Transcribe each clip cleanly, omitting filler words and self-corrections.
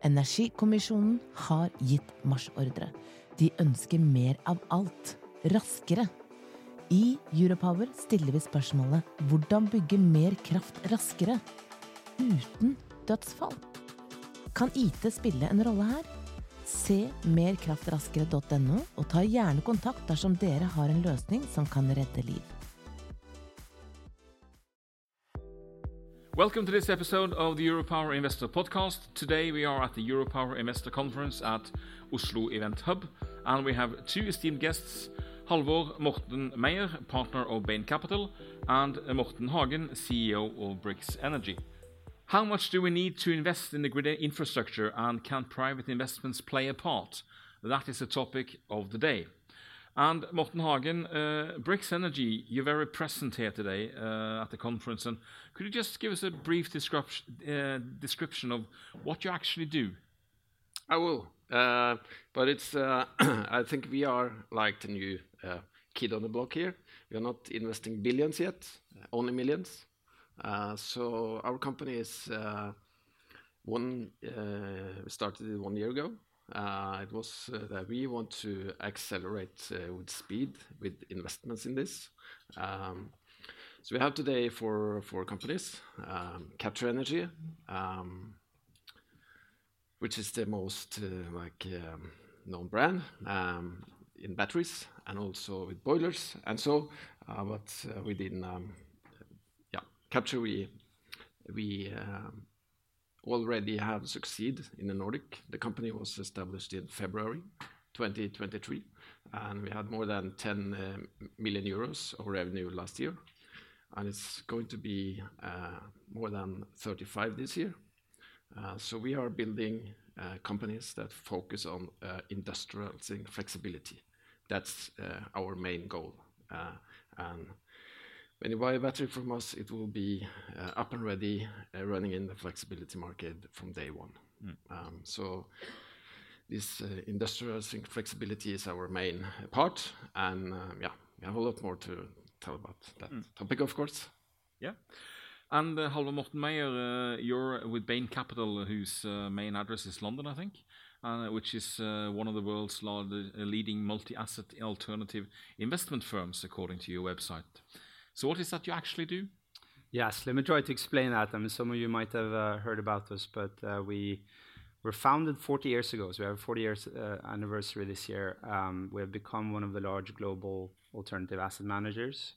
Energikommisjonen har gitt marsjordre. De ønsker mer av alt, raskere. I Europower stiller vi spørsmålet hvordan bygge mer kraft raskere, uten dødsfall. Kan IT spille en rolle her? Se merkraftraskere.no og ta gjerne kontakt dersom dere har en løsning som kan redde liv. Welcome to this episode of the Europower Investor Podcast. Today we are at the Europower Investor Conference at Oslo Event Hub, and we have two esteemed guests, Halvor Morten Meyer, partner of Bain Capital, and Morten Hagen, CEO of Brix Energy. How much do we need to invest in the grid infrastructure, and can private investments play a part? That is the topic of the day. And Morten Hagen, Brix Energy, you're very present here today at the conference. And could you just give us a brief description of what you actually do? I will, but it's. I think we are like the new kid on the block here. We are not investing billions yet, only millions. So our company is started 1 year ago. It was that we want to accelerate with speed with investments in this. So we have today four companies: Capture Energy, which is the most known brand in batteries and also with boilers, and so. But within Capture, we already have succeeded in the Nordic. The company was established in February 2023, and we had more than 10 million euros of revenue last year, and it's going to be more than 35 this year. So we are building companies that focus on industrializing flexibility. That's our main goal. And when you buy a battery from us, it will be up and ready, running in the flexibility market from day one. So this industrializing flexibility is our main part, and we have a lot more to tell about that topic, of course. Yeah. And Halvor Morten Meyer, you're with Bain Capital, whose main address is London, I think, which is one of the world's leading multi-asset alternative investment firms, according to your website. So what is that you actually do? Yes, let me try to explain that. I mean, some of you might have heard about us, but we were founded 40 years ago. So we have a 40 years anniversary this year. We have become one of the large global alternative asset managers.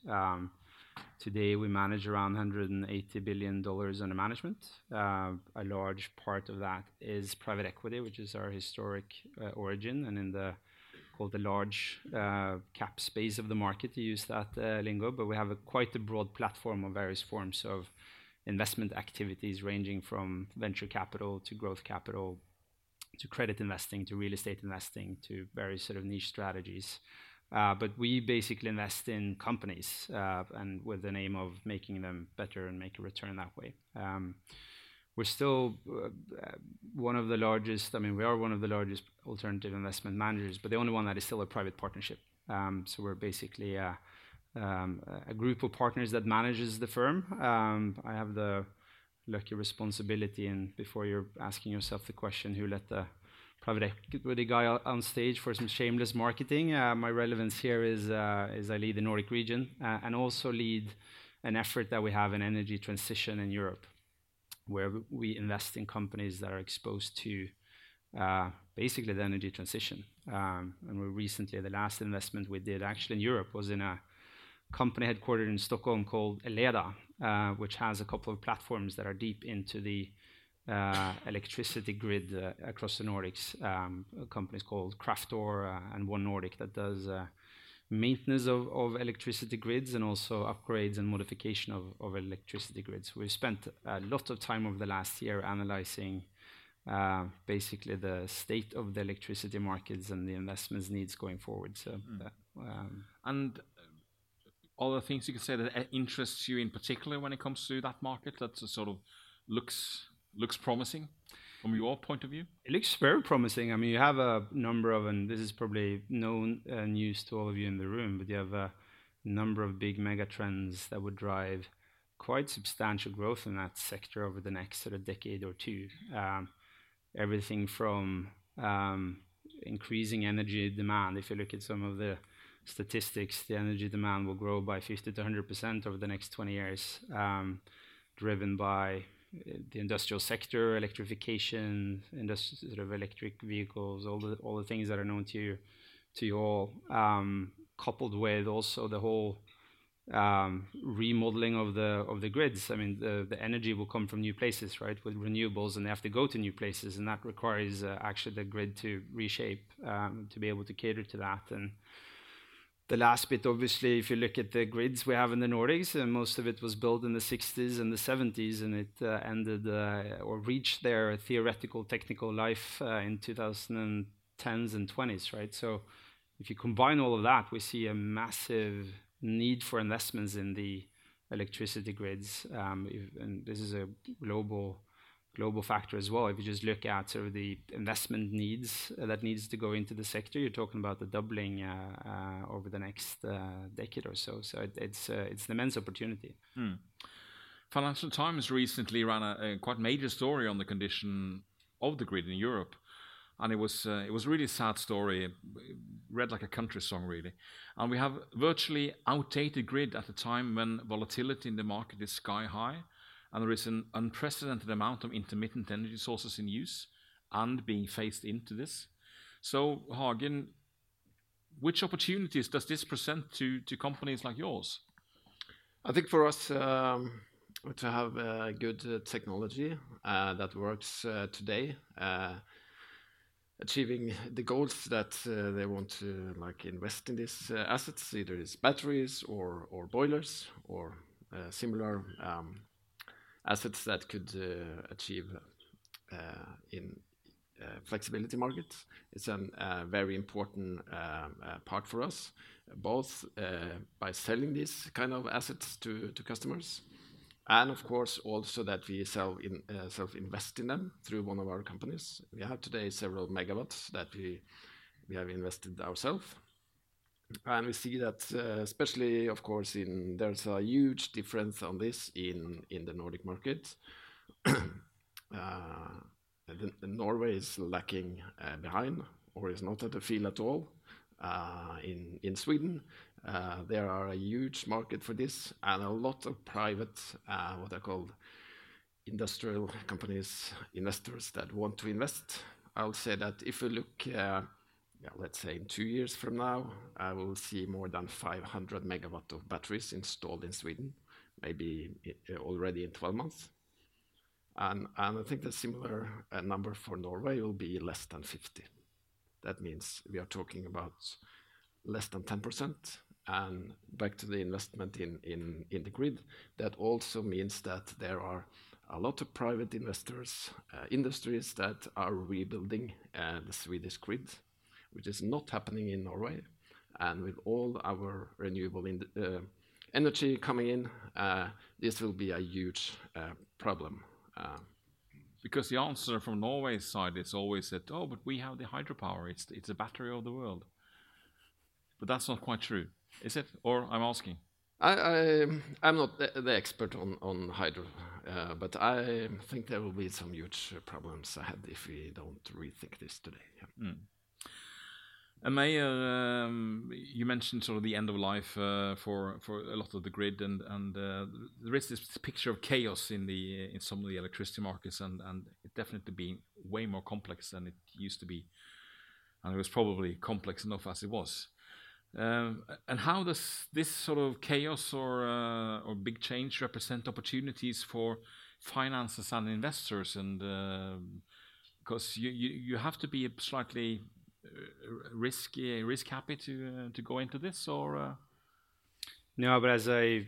Today we manage around $180 billion under management. A large part of that is private equity, which is our historic origin, and in the called the large cap space of the market, to use that lingo, but we have quite a broad platform of various forms of investment activities, ranging from venture capital to growth capital to credit investing to real estate investing to various sort of niche strategies. But we basically invest in companies and with the aim of making them better and make a return that way. We're still one of the largest, we are one of the largest alternative investment managers, but the only one that is still a private partnership. So we're basically a group of partners that manages the firm. I have the lucky responsibility, and before you're asking yourself the question, who let the private equity guy on stage for some shameless marketing, my relevance here is I lead the Nordic region and also lead an effort that we have in energy transition in Europe, where we invest in companies that are exposed to basically the energy transition. And we recently, the last investment we did actually in Europe was in a company headquartered in Stockholm called Eleda, which has a couple of platforms that are deep into the electricity grid across the Nordics. Companies called Kraftor and One Nordic that does maintenance of electricity grids and also upgrades and modification of electricity grids. We've spent a lot of time over the last year analyzing basically the state of the electricity markets and the investments needs going forward. So, and all the things you could say that interests you in particular when it comes to that market that sort of looks promising from your point of view? It looks very promising. I mean, you have a number of, and this is probably known news to all of you in the room, but you have a number of big mega trends that would drive quite substantial growth in that sector over the next sort of decade or two. everything from increasing energy demand. If you look at some of the statistics, the energy demand will grow by 50 to 100% over the next 20 years, driven by the industrial sector, electrification, sort of electric vehicles, all the things that are known to you all, coupled with also the whole remodeling of the grids. I mean, the energy will come from new places, right, with renewables, and they have to go to new places, and that requires actually the grid to reshape to be able to cater to that. And the last bit, obviously, if you look at the grids we have in the Nordics, most of it was built in the 60s and the 70s, and it ended or reached their theoretical technical life in 2010s and 20s, right? So if you combine all of that, we see a massive need for investments in the electricity grids, and this is a global factor as well. If you just look at sort of the investment needs that needs to go into the sector, you're talking about the doubling over the next decade or so. So it's an immense opportunity. Financial Times recently ran a quite major story on the condition of the grid in Europe, and it was a really sad story, read like a country song really. And we have virtually outdated grid at a time when volatility in the market is sky high, and there is an unprecedented amount of intermittent energy sources in use and being phased into this. So, Hagen, which opportunities does this present to companies like yours? I think for us to have good technology that works today, achieving the goals that they want to invest in these assets, either it's batteries or boilers or similar assets that could achieve in flexibility markets. It's a very important part for us, both by selling these kind of assets to customers, and of course also that we self-invest in them through one of our companies. We have today several megawatts that we have invested ourselves. And we see that, especially, of course, there's a huge difference on this in the Nordic market. Norway is lacking behind, or is not at the field at all. In Sweden, there are a huge market for this, and a lot of private, what I call industrial companies, investors that want to invest. I would say that if we look let's say in 2 years from now, I will see more than 500 megawatt of batteries installed in Sweden, maybe already in 12 months. And I think the similar number for Norway will be less than 50. That means we are talking about less than 10%. And back to the investment in the grid, that also means that there are a lot of private investors, industries that are rebuilding the Swedish grid, which is not happening in Norway. And with all our renewable energy coming in, this will be a huge problem. Because the answer from Norway's side is always that, oh, but we have the hydropower, it's the battery of the world. But that's not quite true, is it? Or I'm asking. I'm not the expert on hydro, but I think there will be some huge problems ahead if we don't rethink this today. Yeah. And Meyer, you mentioned sort of the end of life for a lot of the grid, and there is this picture of chaos in some of the electricity markets, and it definitely being way more complex than it used to be, and it was probably complex enough as it was. And how does this sort of chaos or big change represent opportunities for finances and investors? And because you have to be slightly risk happy to go into this, or no? But as I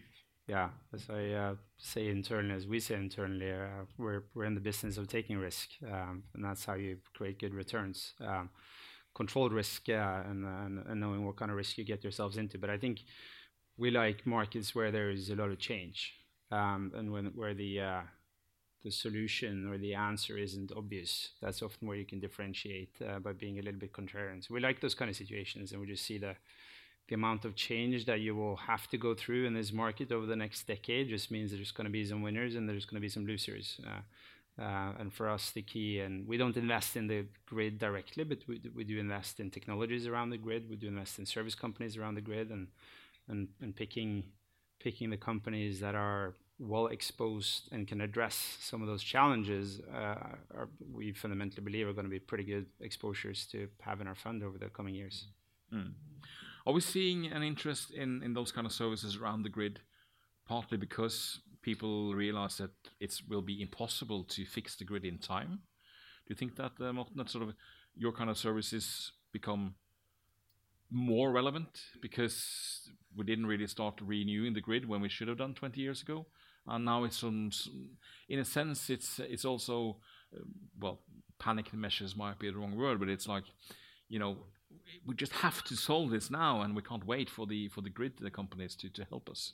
say internally, as we say internally, we're in the business of taking risk, and that's how you create good returns. Controlled risk, and knowing what kind of risk you get yourselves into. But I think we like markets where there is a lot of change, and where the solution or the answer isn't obvious. That's often where you can differentiate by being a little bit contrarian. So we like those kind of situations, and we just see the amount of change that you will have to go through in this market over the next decade just means there's going to be some winners and there's going to be some losers. And for us, the key, and we don't invest in the grid directly, but we do invest in technologies around the grid. We do invest in service companies around the grid, and picking the companies that are well exposed and can address some of those challenges. We fundamentally believe are going to be pretty good exposures to have in our fund over the coming years. Mm. Are we seeing an interest in those kind of services around the grid, partly because people realize that it will be impossible to fix the grid in time? Do you think that, Morten, that sort of your kind of services become more relevant because we didn't really start renewing the grid when we should have done 20 years ago, and now it's in a sense it's also well, panic measures might be the wrong word, but it's like, you know, we just have to solve this now, and we can't wait for the grid companies to help us.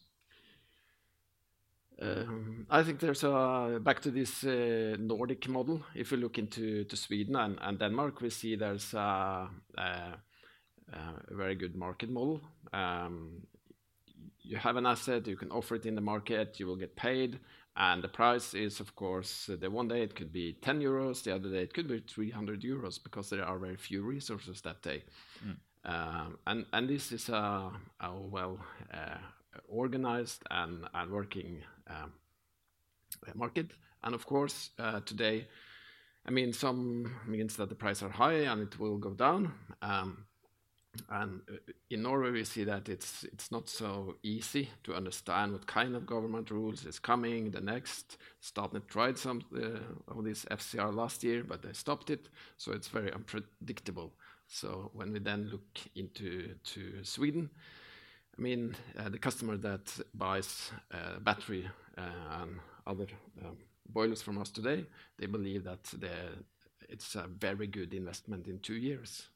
I think there's back to this Nordic model. If we look into Sweden and Denmark, we see there's a very good market model. You have an asset, you can offer it in the market, you will get paid, and the price is, of course, the one day it could be 10 euros, the other day it could be 300 euros because there are very few resources that day. And this is a well organized and working market. And of course, today, I mean, some means that the prices are high and it will go down. And in Norway, we see that it's not so easy to understand what kind of government rules is coming. The next Statnett tried some of this FCR last year, but they stopped it. So it's very unpredictable. So when we then look into Sweden, I mean, the customer that buys battery and other boilers from us today, they believe that it's a very good investment in 2 years.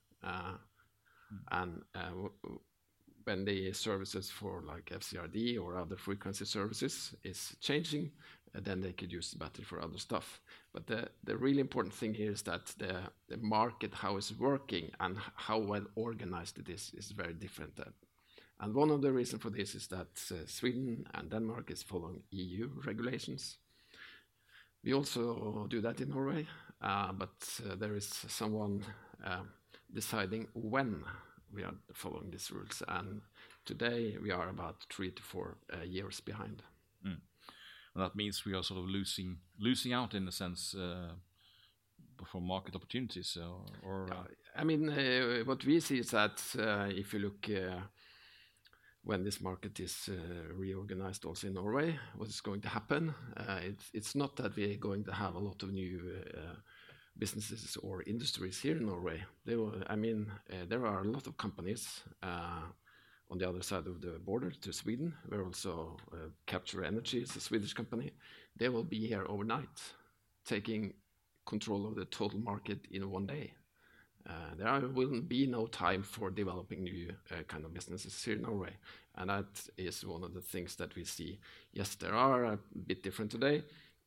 And when the services for like FCRD or other frequency services is changing, then they could use the battery for other stuff. But the really important thing here is that the market, how it's working and how well organized it is very different. And one of the reasons for this is that Sweden and Denmark is following EU regulations. We also do that in Norway, but there is someone deciding when we are following these rules. And today we are about 3 to 4 years behind. And that means we are sort of losing out in a sense for market opportunities. I mean, what we see is that if you look when this market is reorganized also in Norway, what is going to happen? It's not that we're going to have a lot of new businesses or industries here in Norway. There are a lot of companies on the other side of the border to Sweden, where also Capture Energy is a Swedish company. They will be here overnight, taking control of the total market in 1 day. There will be no time for developing new kind of businesses here in Norway. And that is one of the things that we see. Yes, there are a bit different today.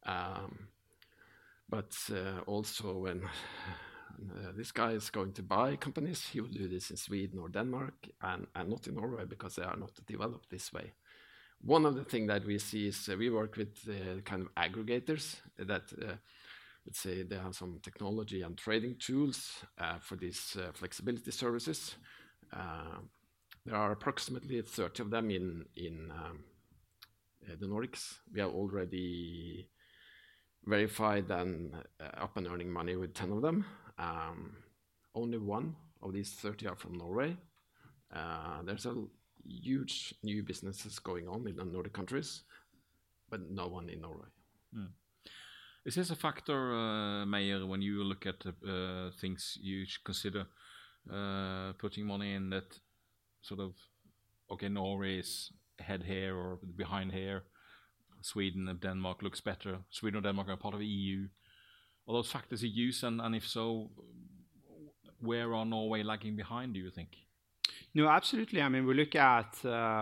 But also when this guy is going to buy companies, he will do this in Sweden or Denmark and not in Norway because they are not developed this way. One of the things that we see is we work with kind of aggregators that, let's say, they have some technology and trading tools for these flexibility services. There are approximately 30 of them in the Nordics. We have already verified and up and earning money with 10 of them. Only one of these 30 are from Norway. There's a huge new businesses going on in the Nordic countries, but no one in Norway. Is this a factor, Meyer, when you look at things you consider putting money in, that sort of, okay, Norway is ahead here or behind here, Sweden and Denmark looks better, Sweden and Denmark are part of the EU? Are those factors you use, and if so, where are Norway lagging behind, do you think? No, absolutely. I mean, we look at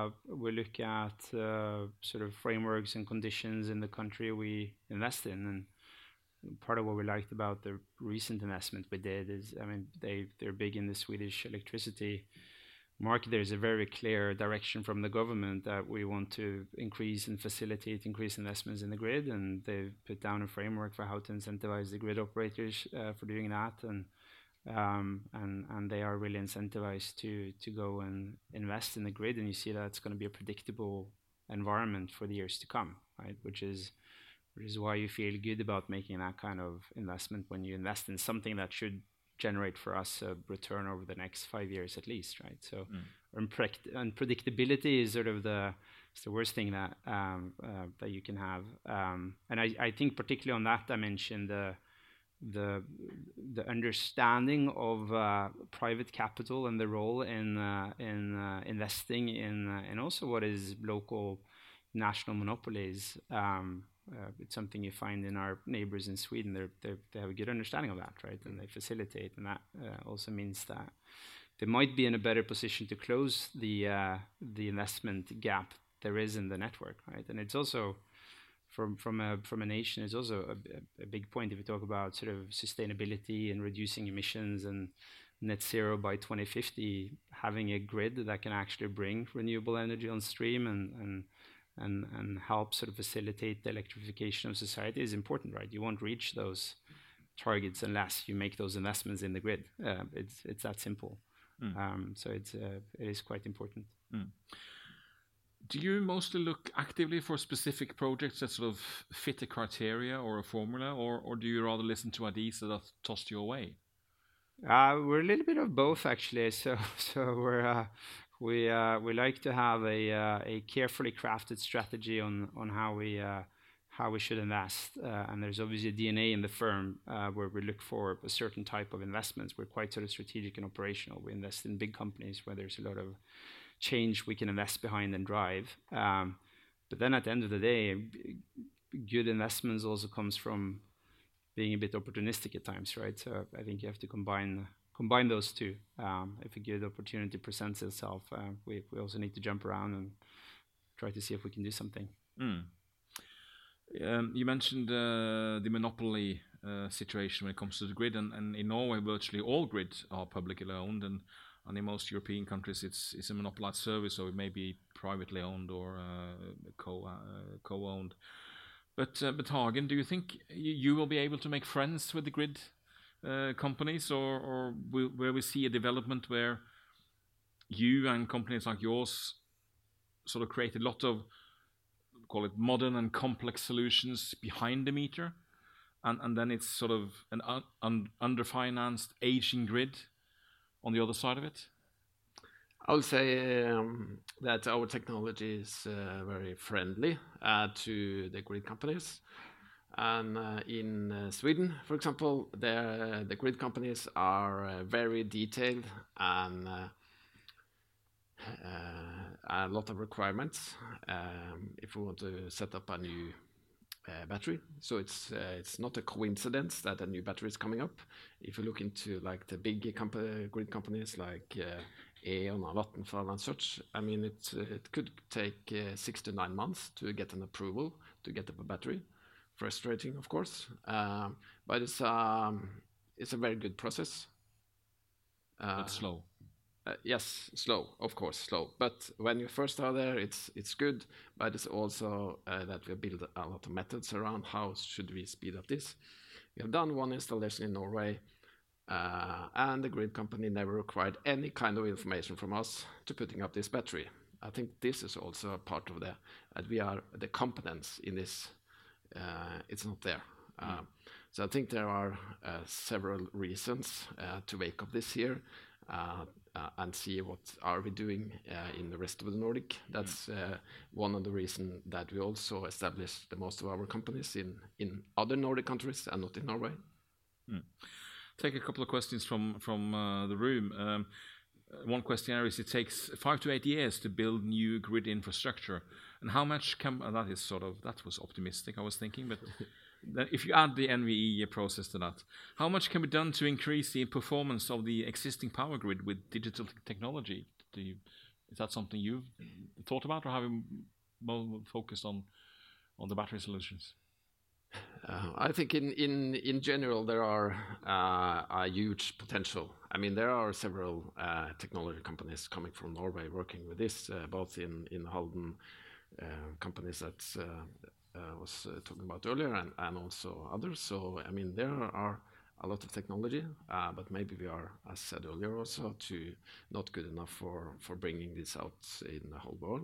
sort of frameworks and conditions in the country we invest in, and part of what we liked about the recent investment we did is, I mean, they're big in the Swedish electricity market, there's a very clear direction from the government that we want to increase and facilitate increased investments in the grid, and they've put down a framework for how to incentivize the grid operators for doing that, and they are really incentivized to go and invest in the grid, and you see that it's going to be a predictable environment for the years to come, right? Which is why you feel good about making that kind of investment when you invest in something that should generate for us a return over the next 5 years at least, right? So unpredictability is sort of it's the worst thing that that you can have, and I think particularly on that dimension, the understanding of private capital and the role in investing in also what is local national monopolies. It's something you find in our neighbors in Sweden. They have a good understanding of that, right? And they facilitate, and that also means that they might be in a better position to close the investment gap there is in the network, right? And it's also from a nation, it's also a big point if you talk about sort of sustainability and reducing emissions and net zero by 2050. Having a grid that can actually bring renewable energy on stream and help sort of facilitate the electrification of society is important, right? You won't reach those targets unless you make those investments in the grid. It's that simple. So it is quite important. Do you mostly look actively for specific projects that sort of fit a criteria or a formula, or do you rather listen to ideas that are tossed your way? We're a little bit of both, actually. So we like to have a carefully crafted strategy on how we should invest, and there's obviously a DNA in the firm where we look for a certain type of investments. We're quite sort of strategic and operational. We invest in big companies where there's a lot of change we can invest behind and drive. But then at the end of the day, good investments also comes from being a bit opportunistic at times, right? So I think you have to combine those two. If a good opportunity presents itself, we also need to jump around and try to see if we can do something. You mentioned the monopoly situation when it comes to the grid, and in Norway, virtually all grids are publicly owned, and in most European countries, it's a monopolized service, so it may be privately owned or co-owned. But Hagen, do you think you will be able to make friends with the grid companies, or will we see a development where you and companies like yours sort of create a lot of, call it, modern and complex solutions behind the meter, and then it's sort of an underfinanced, aging grid on the other side of it? I would say that our technology is very friendly to the grid companies. And in Sweden, for example, the grid companies are very detailed and a lot of requirements if we want to set up a new battery. So it's not a coincidence that a new battery is coming up. If you look into like the big grid companies like E.ON, Vattenfall and such, I mean it could take 6 to 9 months to get an approval to get up a battery. Frustrating, of course, but it's a very good process. But slow. Yes, slow, of course, slow. But when you first are there, it's good. But it's also that we build a lot of methods around how should we speed up this. We have done one installation in Norway, and the grid company never required any kind of information from us to putting up this battery. I think this is also a part of that we are the competence in this. It's not there. So I think there are several reasons to wake up this year and see what are we doing in the rest of the Nordic. That's one of the reasons that we also established the most of our companies in other Nordic countries and not in Norway. Take a couple of questions from the room. One question is, it takes 5 to 8 years to build new grid infrastructure. And how much that was optimistic, I was thinking, but if you add the NVE process to that, how much can be done to increase the performance of the existing power grid with digital technology? Is that something you've thought about, or have you more focused on the battery solutions? I think in general there are a huge potential. I mean, there are several technology companies coming from Norway working with this, both in Halden companies that was talking about earlier, and also others. So I mean, there are a lot of technology, but maybe we are, as said earlier, also not good enough for bringing this out in the whole world.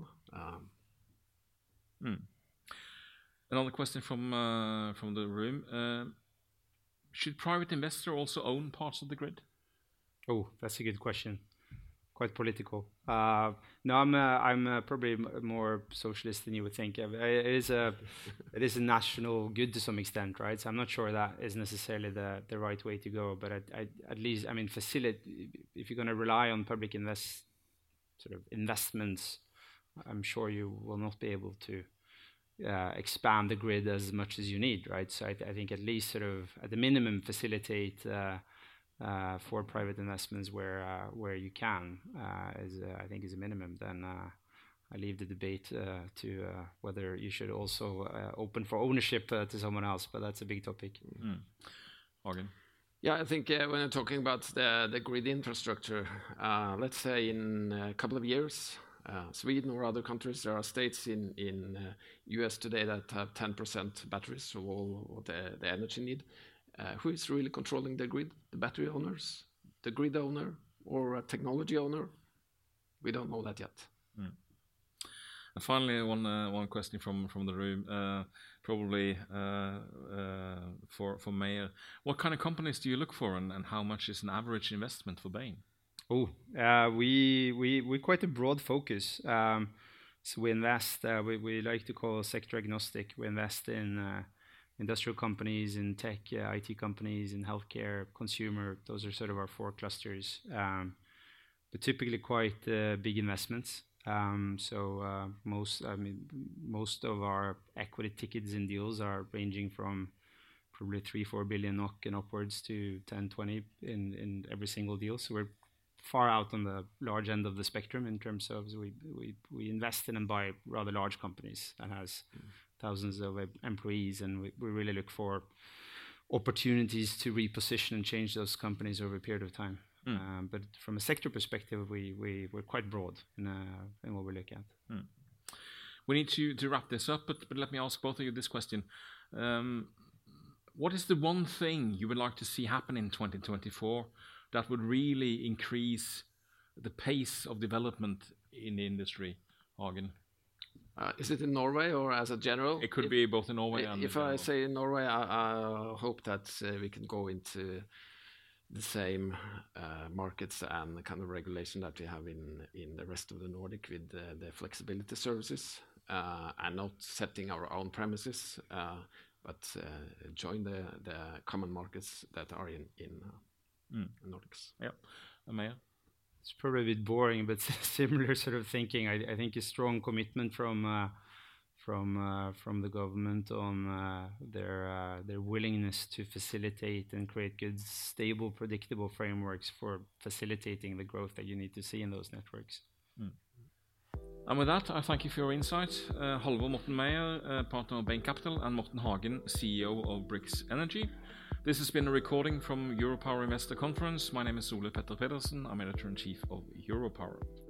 Another question from the room. Should private investor also own parts of the grid? Oh, that's a good question. Quite political. No, I'm probably more socialist than you would think. It is a national good to some extent, right? So I'm not sure that is necessarily the right way to go. But at least, I mean, facilitate. If you're going to rely on public investments, I'm sure you will not be able to expand the grid as much as you need, right? So I think at least sort of at the minimum facilitate for private investments where you can I think is a minimum. Then I leave the debate to whether you should also open for ownership to someone else, but that's a big topic. Hagen? Yeah, I think when you're talking about the grid infrastructure, let's say in a couple of years, Sweden or other countries, there are states in US today that have 10% batteries of all the energy need. Who is really controlling the grid? The battery owners, the grid owner, or a technology owner? We don't know that yet. And finally, one question from the room, probably for Meyer. What kind of companies do you look for, and how much is an average investment for Bain? Oh, we're quite a broad focus. So we invest. We like to call sector agnostic. We invest in industrial companies, in tech, IT companies, in healthcare, consumer. Those are sort of our 4 clusters. But typically quite big investments. So most of our equity tickets in deals are ranging from probably 3-4 billion NOK and upwards to 10-20 in every single deal. So we're far out on the large end of the spectrum in terms of we invest in and buy rather large companies that has thousands of employees, and we really look for opportunities to reposition and change those companies over a period of time. But from a sector perspective, we're quite broad in what we look at. We need to wrap this up, but let me ask both of you this question. What is the one thing you would like to see happen in 2024 that would really increase the pace of development in the industry, Hagen? Is it in Norway or as a general? It could be both in Norway and if I say in Norway, I hope that we can go into the same markets and the kind of regulation that we have in the rest of the Nordic with the flexibility services, and not setting our own premises, but join the common markets that are in Nordics. Yeah, Meyer? It's probably a bit boring, but similar sort of thinking. I think a strong commitment from the government on their willingness to facilitate and create good, stable, predictable frameworks for facilitating the growth that you need to see in those networks. And with that, I thank you for your insight. Halvor Morten Meyer, partner of Bain Capital, and Morten Hagen, CEO of Brix Energy. This has been a recording from Europower Investor Conference. My name is Ole Petter Pedersen. I'm editor-in-chief of Europower.